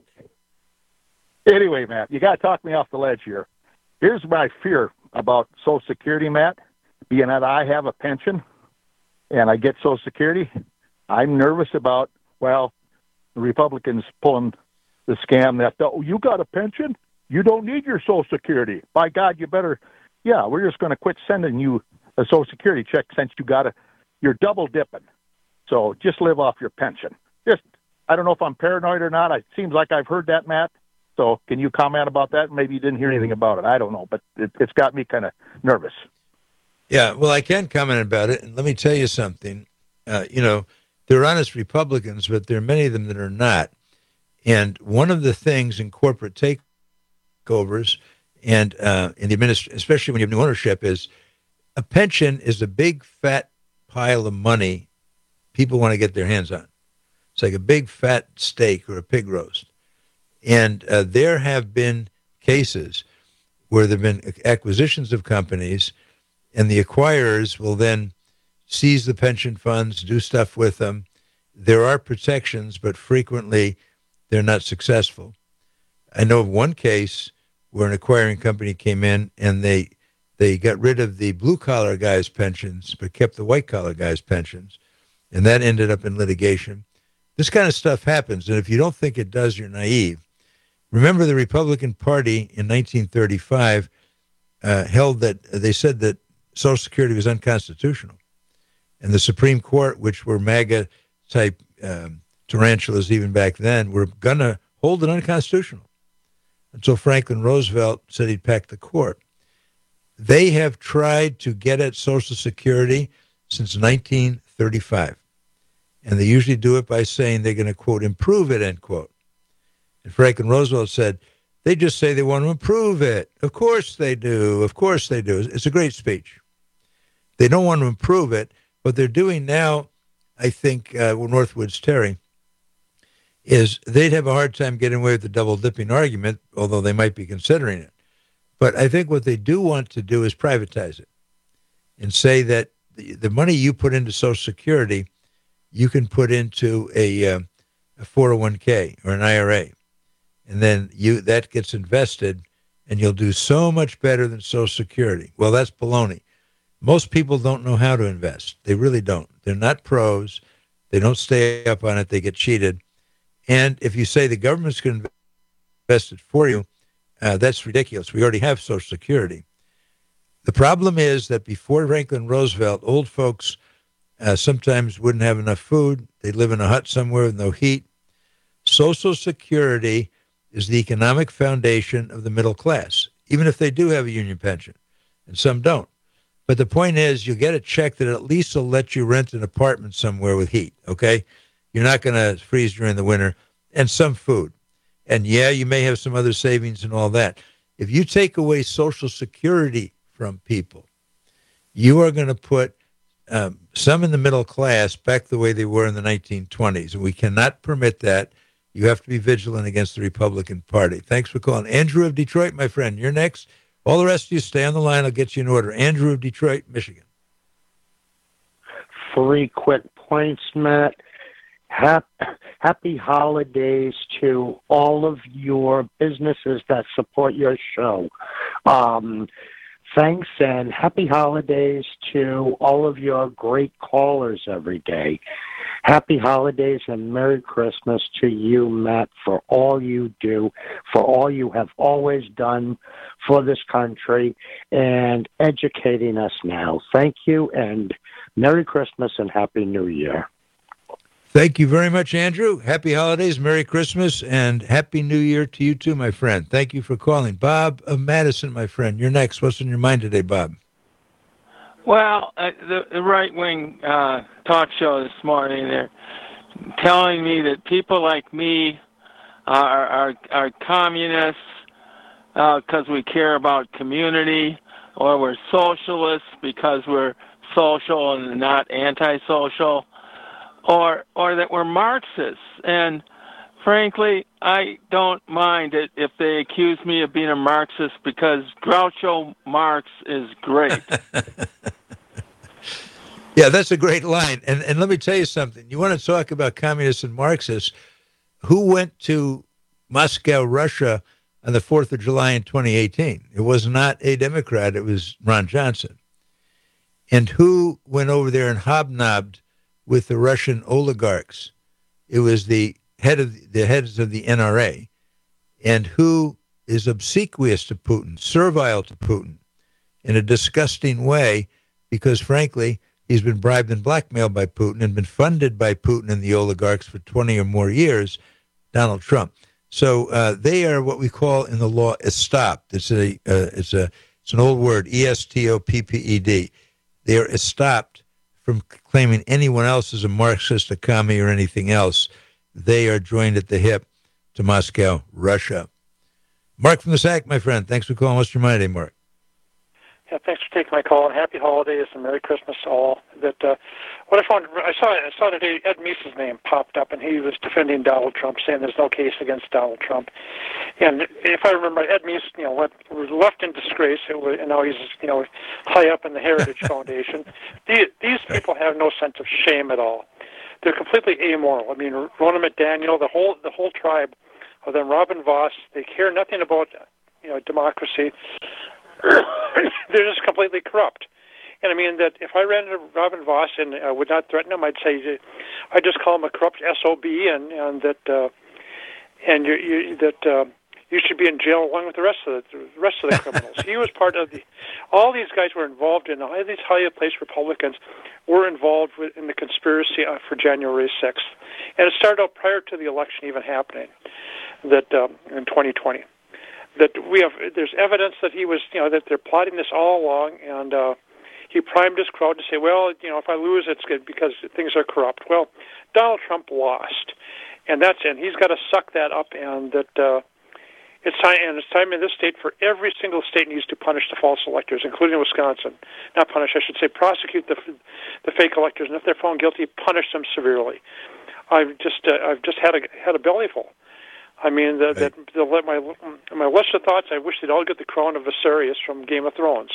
Matt, you got to talk me off the ledge here. Here's my fear about Social Security, Matt. Being that I have a pension and I get Social Security, I'm nervous about, the Republicans pulling the scam that, you got a pension? You don't need your Social Security. By God, you better, we're just going to quit sending you a Social Security check since you're double dipping. So just live off your pension. I don't know if I'm paranoid or not. It seems like I've heard that, Matt. So can you comment about that? Maybe you didn't hear anything about it. I don't know, but it's got me kind of nervous. Yeah, well, I can comment about it. And let me tell you something. They're honest Republicans, but there are many of them that are not. And one of the things in corporate takeovers and in the administration, especially when you have new ownership, is a pension is a big fat pile of money people want to get their hands on. It's like a big fat steak or a pig roast. And there have been cases where there have been acquisitions of companies, and the acquirers will then seize the pension funds, do stuff with them. There are protections, but frequently they're not successful. I know of one case where an acquiring company came in and they got rid of the blue-collar guys' pensions but kept the white-collar guys' pensions, and that ended up in litigation. This kind of stuff happens, and if you don't think it does, you're naive. Remember, the Republican Party in 1935 held that they said that Social Security was unconstitutional. And the Supreme Court, which were MAGA-type tarantulas even back then, were going to hold it unconstitutional until Franklin Roosevelt said he'd pack the court. They have tried to get at Social Security since 1935. And they usually do it by saying they're going to, quote, improve it, end quote. And Franklin Roosevelt said, they just say they want to improve it. Of course they do. Of course they do. It's a great speech. They don't want to improve it. What they're doing now, I think, Northwoods Terry, is they'd have a hard time getting away with the double-dipping argument, although they might be considering it. But I think what they do want to do is privatize it and say that the money you put into Social Security, you can put into a 401k or an IRA. And then that gets invested, and you'll do so much better than Social Security. Well, that's baloney. Most people don't know how to invest. They really don't. They're not pros. They don't stay up on it. They get cheated. And if you say the government's going to invest it for you, that's ridiculous. We already have Social Security. The problem is that before Franklin Roosevelt, old folks sometimes wouldn't have enough food. They'd live in a hut somewhere with no heat. Social Security is the economic foundation of the middle class, even if they do have a union pension, and some don't. But the point is, you get a check that at least will let you rent an apartment somewhere with heat, okay? You're not going to freeze during the winter, and some food. And yeah, you may have some other savings and all that. If you take away Social Security from people, you are going to put some in the middle class back the way they were in the 1920s, and we cannot permit that. You have to be vigilant against the Republican Party. Thanks for calling. Andrew of Detroit, my friend, you're next. All the rest of you stay on the line. I'll get you in order. Andrew of Detroit, Michigan. 3 quick points, Matt. Happy holidays to all of your businesses that support your show. Thanks, and happy holidays to all of your great callers every day. Happy holidays and Merry Christmas to you, Matt, for all you do, for all you have always done for this country and educating us now. Thank you, and Merry Christmas and Happy New Year. Thank you very much, Andrew. Happy holidays, Merry Christmas, and Happy New Year to you too, my friend. Thank you for calling. Bob of Madison, my friend. You're next. What's on your mind today, Bob? Well, the right-wing talk show this morning, they're telling me that people like me are communists because we care about community, or we're socialists because we're social and not antisocial, or that we're Marxists. And frankly, I don't mind it if they accuse me of being a Marxist, because Groucho Marx is great. Yeah, that's a great line. And let me tell you something. You want to talk about communists and Marxists? Who went to Moscow, Russia on the 4th of July in 2018? It was not a Democrat. It was Ron Johnson. And who went over there and hobnobbed with the Russian oligarchs? It was the heads of the NRA. And who is obsequious to Putin, servile to Putin in a disgusting way, because frankly, he's been bribed and blackmailed by Putin and been funded by Putin and the oligarchs for 20 or more years, Donald Trump. So they are what we call in the law estopped. It's an old word, ESTOPPED. They are estopped from claiming anyone else is a Marxist, a commie, or anything else. They are joined at the hip to Moscow, Russia. Mark from the Sack, my friend. Thanks for calling. What's your mind today, Mark? Yeah, thanks for taking my call, and happy holidays and Merry Christmas to all. I saw today Ed Meese's name popped up, and he was defending Donald Trump, saying there's no case against Donald Trump. And if I remember, Ed Meese, was left in disgrace, and now he's high up in the Heritage Foundation. These people have no sense of shame at all. They're completely amoral. I mean, Ronna McDaniel, the whole tribe of them, Robin Voss, they care nothing about democracy. They're just completely corrupt. And I mean that if I ran into Robin Voss and I would not threaten him, I'd say I'd just call him a corrupt SOB, and that you should be in jail along with the rest of the criminals. He was part of all these guys were involved in all these highly placed Republicans were involved in the conspiracy for January 6th, and it started out prior to the election even happening, that in 2020. That there's evidence that he was, that they're plotting this all along, and he primed his crowd to say, well, if I lose, it's good because things are corrupt. Well, Donald Trump lost, and that's it. He's got to suck that up, and that it's time in this state for every single state needs to punish the false electors, including Wisconsin. Not punish, I should say, prosecute the fake electors, and if they're found guilty, punish them severely. I've just had a bellyful. I mean, my list of thoughts, I wish they'd all get the crown of Viserys from Game of Thrones.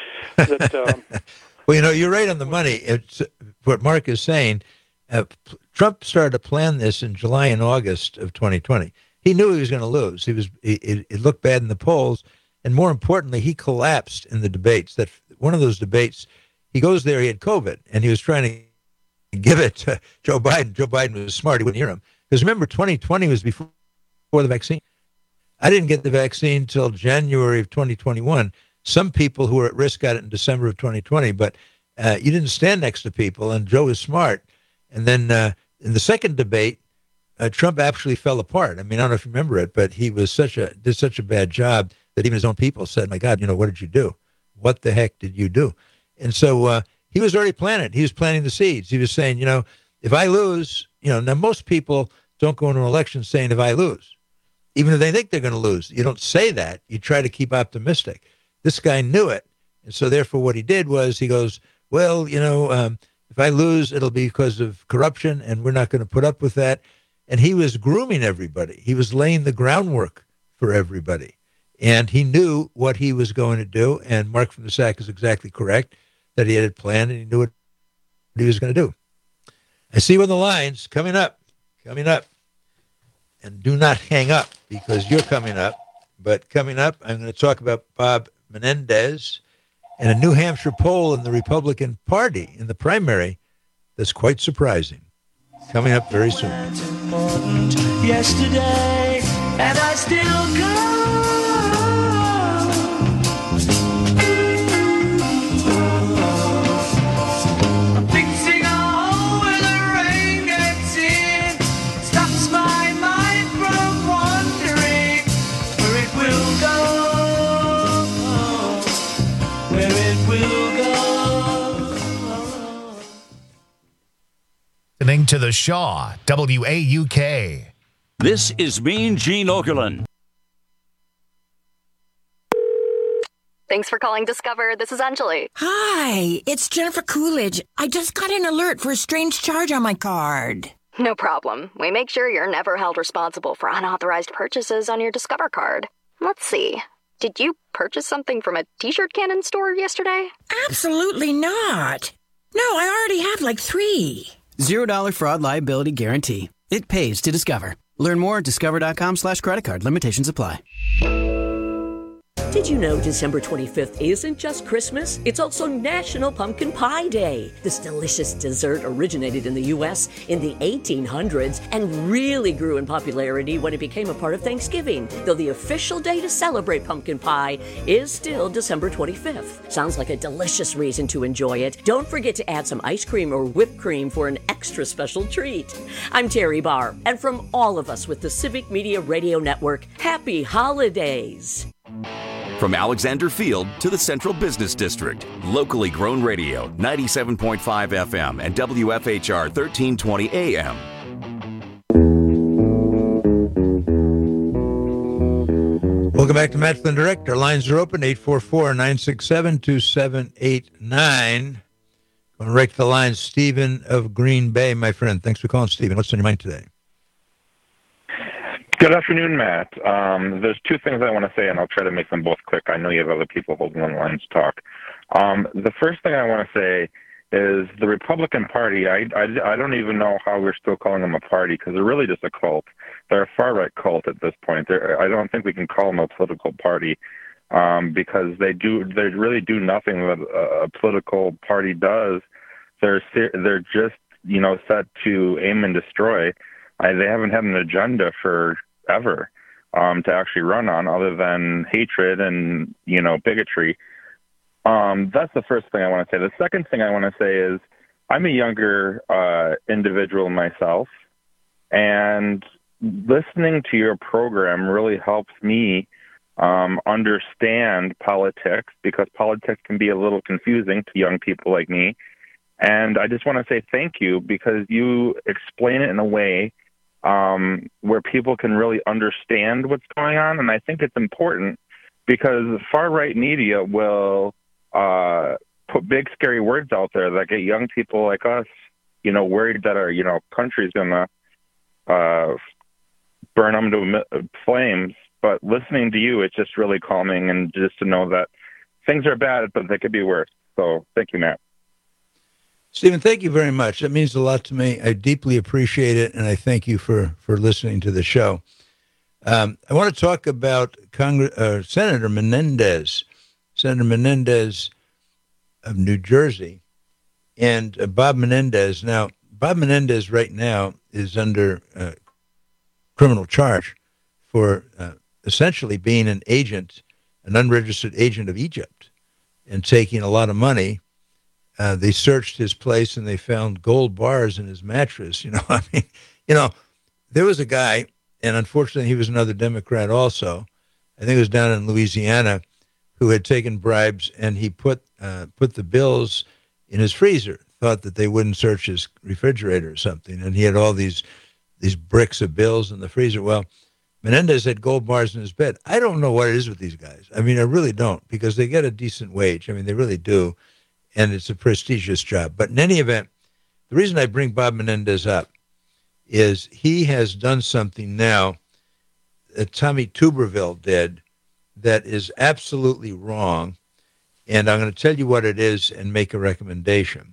Well, you're right on the money. It's what Mark is saying. Trump started to plan this in July and August of 2020. He knew he was going to lose. It looked bad in the polls. And more importantly, he collapsed in the debates. That one of those debates, he goes there, he had COVID, and he was trying to give it to Joe Biden. Joe Biden was smart. He wouldn't hear him. Because remember, 2020 was before the vaccine. I didn't get the vaccine until January of 2021. Some people who were at risk got it in December of 2020, but you didn't stand next to people, and Joe was smart. And then in the second debate, Trump actually fell apart. I mean, I don't know if you remember it, but he was did such a bad job that even his own people said, my God, what did you do? What the heck did you do? And so he was already planning. He was planting the seeds. He was saying, if I lose, now most people don't go into an election saying, if I lose, even if they think they're going to lose. You don't say that. You try to keep optimistic. This guy knew it. And so therefore what he did was he goes, well, if I lose, it'll be because of corruption, and we're not going to put up with that. And he was grooming everybody. He was laying the groundwork for everybody. And he knew what he was going to do. And Mark from the Sack is exactly correct, that he had it planned and he knew what he was going to do. I see you on the lines coming up. And do not hang up because you're coming up. But coming up, I'm going to talk about Bob Menendez and a New Hampshire poll in the Republican Party in the primary that's quite surprising. Coming up very soon. Yesterday, and I still go. Fixing a hole where the rain gets in, stops my mind from wandering where it will go, where it will go. Listening to the Shaw, WAUK. This is Mean Gene Okerlund. Thanks for calling Discover. This is Anjali. Hi, it's Jennifer Coolidge. I just got an alert for a strange charge on my card. No problem. We make sure you're never held responsible for unauthorized purchases on your Discover card. Let's see. Did you purchase something from a t-shirt cannon store yesterday? Absolutely not. No, I already have like 3. $0 fraud liability guarantee. It pays to Discover. Learn more at discover.com/credit card. Limitations apply. Did you know December 25th isn't just Christmas? It's also National Pumpkin Pie Day. This delicious dessert originated in the U.S. in the 1800s and really grew in popularity when it became a part of Thanksgiving, though the official day to celebrate pumpkin pie is still December 25th. Sounds like a delicious reason to enjoy it. Don't forget to add some ice cream or whipped cream for an extra special treat. I'm Terry Barr, and from all of us with the Civic Media Radio Network, happy holidays. From Alexander Field to the Central Business District, locally grown radio, 97.5 FM and WFHR 1320 AM. Welcome back to Matt Flynn Direct. Our lines are open, 844-967-2789. Going right to the line, Stephen of Green Bay, my friend. Thanks for calling, Stephen. What's on your mind today? Good afternoon, Matt. There's 2 things I want to say, and I'll try to make them both quick. I know you have other people holding on the line to talk. The first thing I want to say is the Republican Party, I don't even know how we're still calling them a party, because they're really just a cult. They're a far-right cult at this point. I don't think we can call them a political party, because they really do nothing that a political party does. They're just, set to aim and destroy. They haven't had an agenda forever to actually run on, other than hatred and bigotry. That's the first thing I want to say. The second thing I want to say is I'm a younger individual myself, and listening to your program really helps me understand politics, because politics can be a little confusing to young people like me. And I just want to say thank you, because you explain it in a way where people can really understand what's going on. And I think it's important, because far-right media will put big, scary words out there that get young people like us, worried that our, country's going to burn them to flames. But listening to you, it's just really calming, and just to know that things are bad, but they could be worse. So thank you, Matt. Stephen, thank you very much. That means a lot to me. I deeply appreciate it, and I thank you for listening to the show. I want to talk about Senator Menendez. Senator Menendez of New Jersey, and Bob Menendez. Now, Bob Menendez right now is under criminal charge for essentially being an unregistered agent of Egypt, and taking a lot of money. They searched his place and they found gold bars in his mattress. There was a guy, and unfortunately he was another Democrat also, I think it was down in Louisiana, who had taken bribes, and he put the bills in his freezer, thought that they wouldn't search his refrigerator or something, and he had all these bricks of bills in the freezer. Well, Menendez had gold bars in his bed. I don't know what it is with these guys. I really don't, because they get a decent wage. They really do. And it's a prestigious job. But in any event, the reason I bring Bob Menendez up is he has done something now that Tommy Tuberville did that is absolutely wrong. And I'm going to tell you what it is and make a recommendation.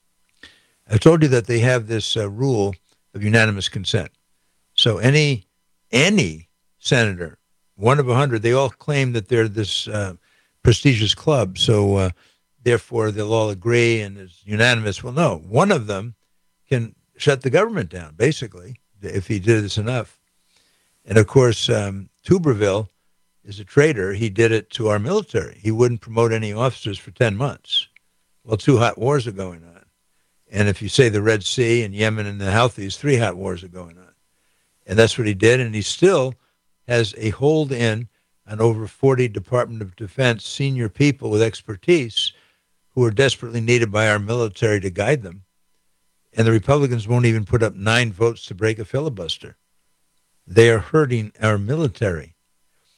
I told you that they have this rule of unanimous consent. So any senator, 1 of 100, they all claim that they're this prestigious club. So therefore, they'll all agree and it's unanimous. Well, no, 1 of them can shut the government down, basically, if he did this enough. And, of course, Tuberville is a traitor. He did it to our military. He wouldn't promote any officers for 10 months. Well, 2 hot wars are going on. And if you say the Red Sea and Yemen and the Houthis, 3 hot wars are going on. And that's what he did. And he still has a hold in on over 40 Department of Defense senior people with expertise who are desperately needed by our military to guide them. And the Republicans won't even put up 9 votes to break a filibuster. They are hurting our military.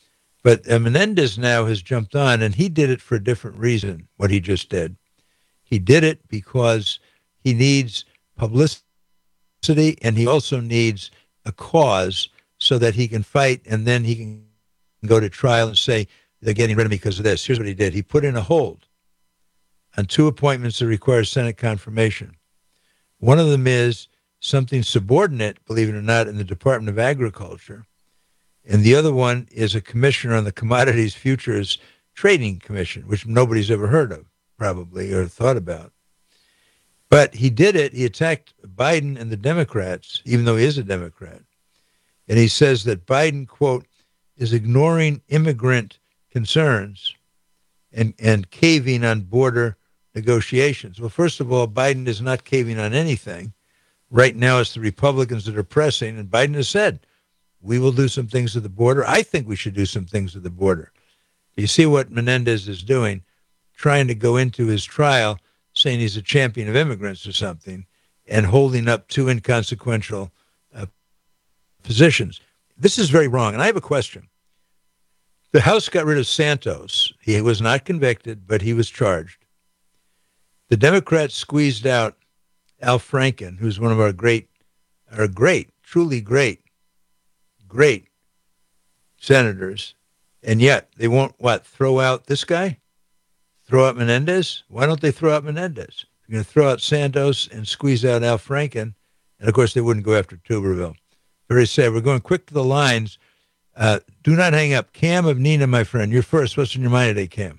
But Menendez now has jumped on, and he did it for a different reason, what he just did. He did it because he needs publicity, and he also needs a cause so that he can fight, and then he can go to trial and say, they're getting rid of me because of this. Here's what he did. He put in a hold on 2 appointments that require Senate confirmation. One of them is something subordinate, believe it or not, in the Department of Agriculture. And the other one is a commissioner on the Commodities Futures Trading Commission, which nobody's ever heard of, probably, or thought about. But he did it. He attacked Biden and the Democrats, even though he is a Democrat. And he says that Biden, quote, is ignoring immigrant concerns and caving on border negotiations. Well, first of all, Biden is not caving on anything. Right now, it's the Republicans that are pressing, and Biden has said, we will do some things at the border. I think we should do some things at the border. You see what Menendez is doing, trying to go into his trial saying he's a champion of immigrants or something, and holding up 2 inconsequential positions. This is very wrong, and I have a question. The House got rid of Santos. He was not convicted, but he was charged. The Democrats squeezed out Al Franken, who's one of our truly great senators, and yet they won't, throw out this guy? Throw out Menendez? Why don't they throw out Menendez? They're going to throw out Santos and squeeze out Al Franken, and of course they wouldn't go after Tuberville. Very sad. We're going quick to the lines. Do not hang up. Cam of Neenah, my friend. You're first. What's on your mind today, Cam?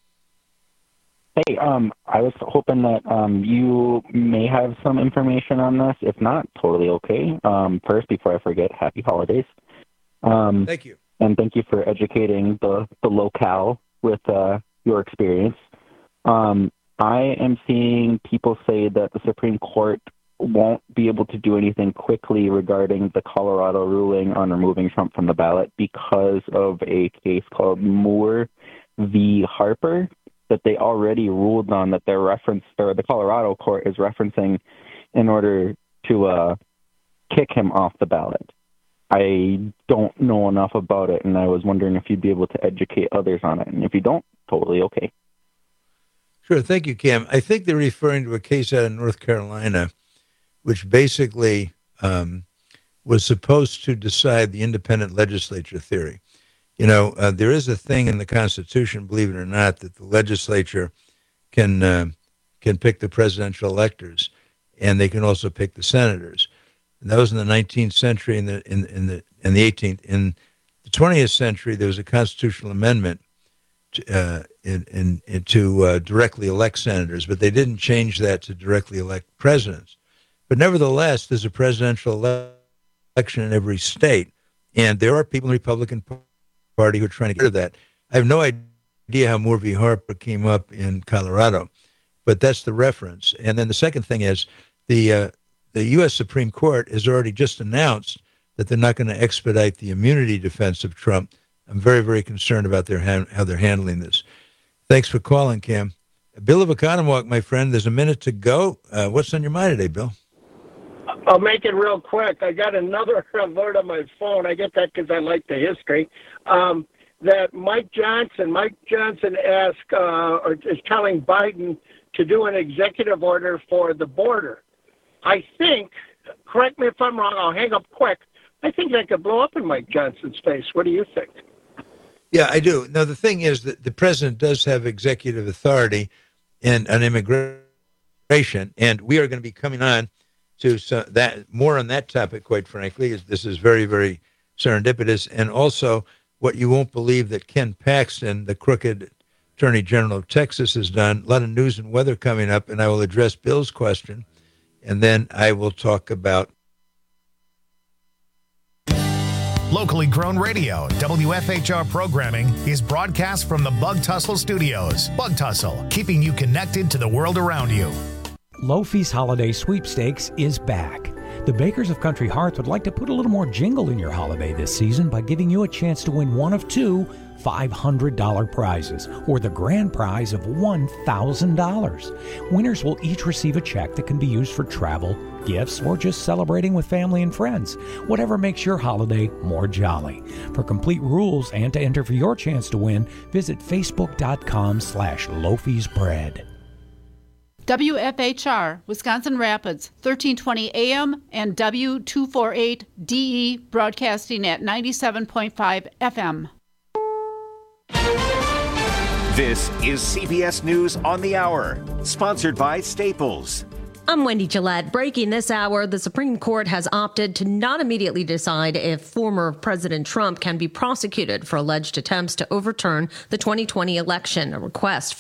Hey, I was hoping that you may have some information on this. If not, totally okay. First, before I forget, happy holidays. Thank you. And thank you for educating the locale with your experience. I am seeing people say that the Supreme Court won't be able to do anything quickly regarding the Colorado ruling on removing Trump from the ballot because of a case called Moore v. Harper that they already ruled on, that their reference, or the Colorado court is referencing in order to kick him off the ballot. I don't know enough about it, and I was wondering if you'd be able to educate others on it. And if you don't, totally okay. Sure. Thank you, Cam. I think they're referring to a case out of North Carolina, which basically was supposed to decide the independent legislature theory. You know, there is a thing in the Constitution, believe it or not, that the legislature can pick the presidential electors, and they can also pick the senators. And that was in the 19th century and the 18th. In the 20th century, there was a constitutional amendment to directly elect senators, but they didn't change that to directly elect presidents. But nevertheless, there's a presidential election in every state, and there are people in the Republican Party who are trying to get rid of that. I have no idea how Moore v. Harper came up in Colorado, but that's the reference. And then the second thing is the U.S. Supreme Court has already just announced that they're not going to expedite the immunity defense of Trump. I'm very, very concerned about how they're handling this. Thanks for calling, Cam. Bill of Economwalk, my friend, there's a minute to go. What's on your mind today, Bill? I'll make it real quick. I got another alert on my phone. I get that because I like the history. That Mike Johnson asked or is telling Biden to do an executive order for the border. I think, correct me if I'm wrong, I'll hang up quick. I think that could blow up in Mike Johnson's face. What do you think? Yeah, I do. Now, the thing is that the president does have executive authority on immigration, and we are going to be coming on to that more on that topic, quite frankly. This is very, very serendipitous. And also, what you won't believe that Ken Paxton, the crooked Attorney General of Texas, has done. A lot of news and weather coming up, and I will address Bill's question, and then I will talk about Locally grown radio, WFHR programming is broadcast from the Bug Tussle Studios. Bug Tussle, keeping you connected to the world around you. Low-Fees Holiday Sweepstakes is back. The Bakers of Country Hearts would like to put a little more jingle in your holiday this season by giving you a chance to win one of two $500 prizes, or the grand prize of $1,000. Winners will each receive a check that can be used for travel, gifts, or just celebrating with family and friends. Whatever makes your holiday more jolly. For complete rules and to enter for your chance to win, visit facebook.com/loafiesbread. WFHR, Wisconsin Rapids, 1320 AM and W248DE, broadcasting at 97.5 FM. This is CBS News on the Hour, sponsored by Staples. I'm Wendy Gillette. Breaking this hour, the Supreme Court has opted to not immediately decide if former President Trump can be prosecuted for alleged attempts to overturn the 2020 election. A request